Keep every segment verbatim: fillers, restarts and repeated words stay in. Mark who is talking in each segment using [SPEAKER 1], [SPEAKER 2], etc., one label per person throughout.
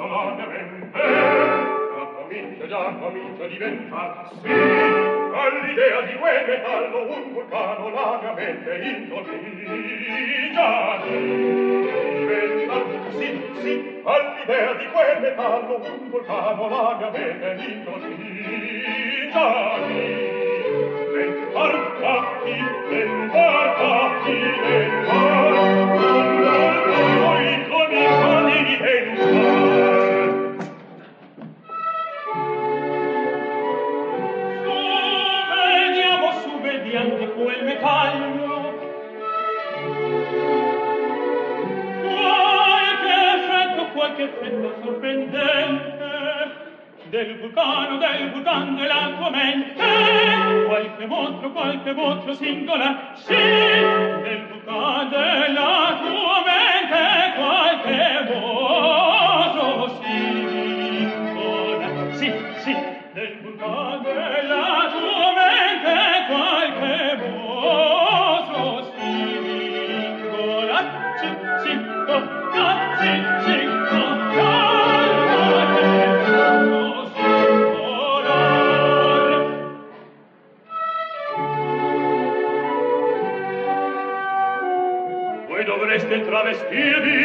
[SPEAKER 1] la mia mente, ma comincio già, comincio a diventar sì, all'idea di quel metallo un vulcano la mia mente incomincia diventa sì, sì, all'idea di quel metallo un vulcano la mia mente incomincia diventar fatti, diventar fatti, diventar un volcano incomincia di diventare.
[SPEAKER 2] Mediante quel metallo qualche effetto, qualche effetto sorprendente del vulcano, del vulcano della tua mente, qualche mostro, qualche mostro singolare, sì, del vulcano della tua mente, qualche mostro singolare, sì, sì, del vulcano della tua mente, qualche mostro singolare, sì, sì, oh, oh, sì, sì, oh, oh, qualche mostro singolare.
[SPEAKER 1] Voi dovreste travestirvi,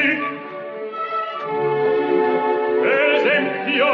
[SPEAKER 1] per esempio,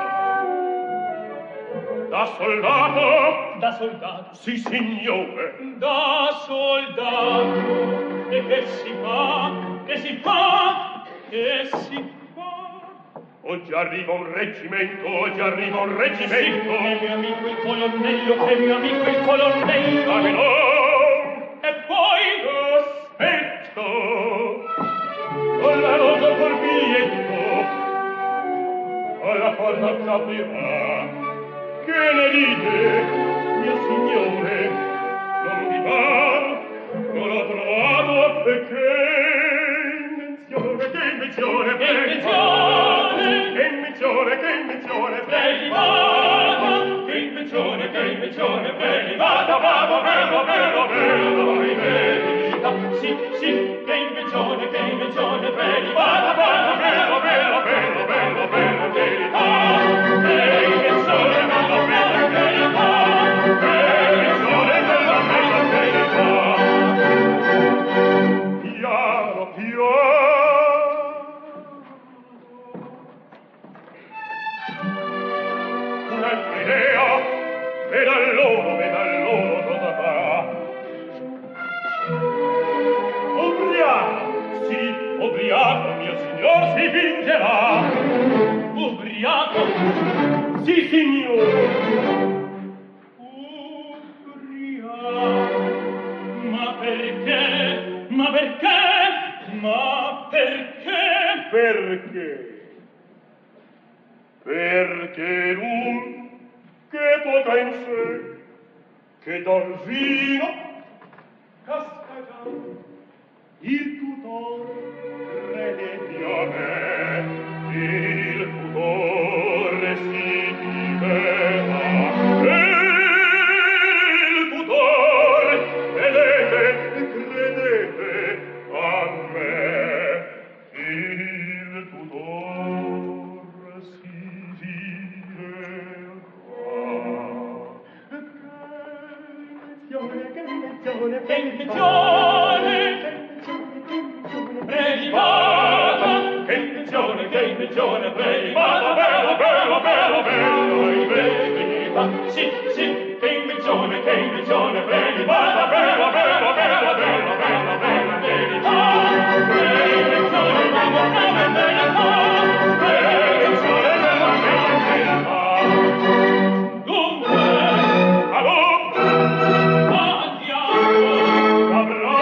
[SPEAKER 1] da soldato.
[SPEAKER 2] Da soldato,
[SPEAKER 1] sì signore,
[SPEAKER 2] da soldato, e che si fa, che si fa, che si fa.
[SPEAKER 1] Oggi arriva un reggimento, oggi arriva un reggimento.
[SPEAKER 2] Sì, che mio amico il colonnello, che mio amico il colonnello.
[SPEAKER 1] Amelò,
[SPEAKER 2] e poi
[SPEAKER 1] aspetto, con la rosa col biglietto, alla cosa capirà, che ne dite? Mio signore, non mi par, non ho trovato, e che invenzione, che invenzione,
[SPEAKER 2] che
[SPEAKER 1] invenzione, che invenzione,
[SPEAKER 2] prelibata, che invenzione, che invenzione, prelibata, bravo, bravo, bravo, bravo, verità, sì, sì, che invenzione, che invenzione, prelibata, bravo, bravo, bravo, bravo, bravo, bravo, verità, che invenzione, bravo, bravo, verità.
[SPEAKER 1] Piano, piano, un'altra idea, e da loro, e da loro cosa fa? Ubriaco, sì, ubriaco, mio signor, si vincerà.
[SPEAKER 2] Ubriaco,
[SPEAKER 1] sì, signor.
[SPEAKER 2] Ma perché? Ma perché? Ma perché?
[SPEAKER 1] Perché? Perché lui che potrà in sé, che dal vino casca già, il tutor credete a me, il tutor si diventa, il tutor credete, credete a me, il tutor si diverrà. Che invenzione, che invenzione,
[SPEAKER 2] prelibata,
[SPEAKER 1] che invenzione, che invenzione, prelibata, bello, bello, bello, bello, in verità.
[SPEAKER 2] sì, sì,
[SPEAKER 1] Che invenzione, che invenzione, prelibata, bello, bello, bello, bello, bello, bello, in verità. Che invenzione, bello, bello, verità. Che invenzione, bello, bello, verità.
[SPEAKER 2] dunque,
[SPEAKER 1] Allora,
[SPEAKER 2] andiamo,
[SPEAKER 1] bravo.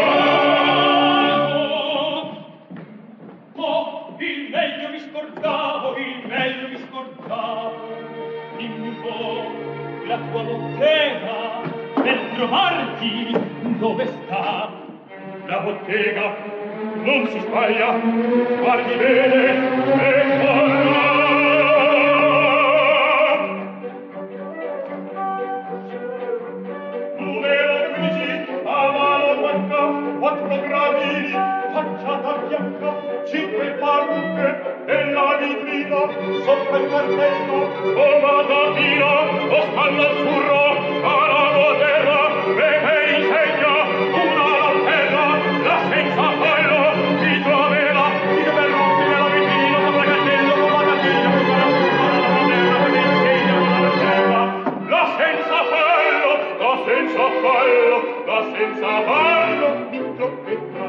[SPEAKER 2] oh, il meglio mi scordavo, il meglio mi scordavo, dimmi un po' la tua bottega per trovarti dove sta.
[SPEAKER 1] La bottega non si sbaglia, guardi bene e guarda. Numero quindici, a mano quattro, quattro gradini, facciata bianca, cinque parrucche e la vitrina. vita sopra il cartello o matatina o spalla al furro alla terra e che insegna una lanterna la senza quello si troverà si deve rompere la vicino sopra il cartello o matatina o spalla al furro alla terra e che insegna una lanterna la senza quello la senza quello la senza quello mi troverà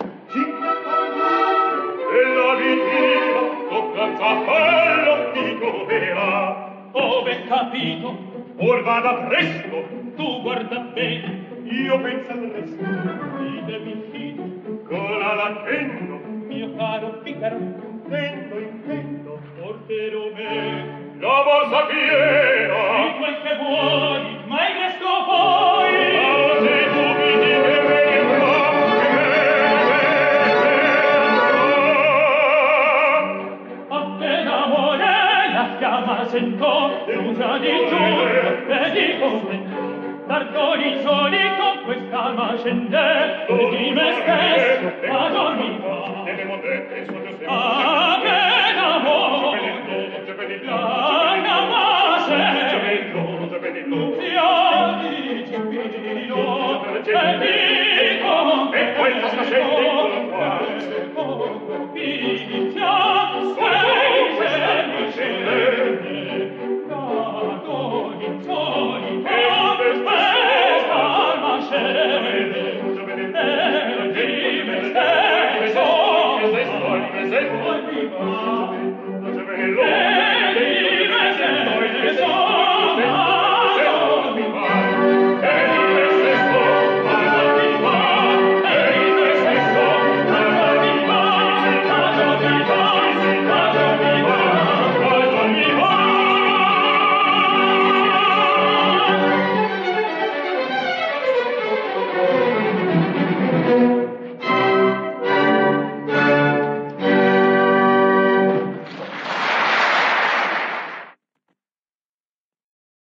[SPEAKER 1] e la vitina sopra il cappello ti troverà.
[SPEAKER 2] Oh, ben capito,
[SPEAKER 1] Or vada presto,
[SPEAKER 2] tu guarda bene,
[SPEAKER 1] io penso al resto.
[SPEAKER 2] fide mi fido,
[SPEAKER 1] Cola l'attendo,
[SPEAKER 2] mio caro Figaro,
[SPEAKER 1] intendo, intendo.
[SPEAKER 2] porterò me.
[SPEAKER 1] La borsa
[SPEAKER 2] Di
[SPEAKER 1] piena,
[SPEAKER 2] quel che vuoi, ma il resto poi.
[SPEAKER 1] ah, se dubiti che venga,
[SPEAKER 2] Appena muore la fiamma sentò, l'usa di giù e di come. D'arco di solito quest'alma scende, e di me stesso a dormire.
[SPEAKER 1] Deve montare, so che se
[SPEAKER 2] Ah, che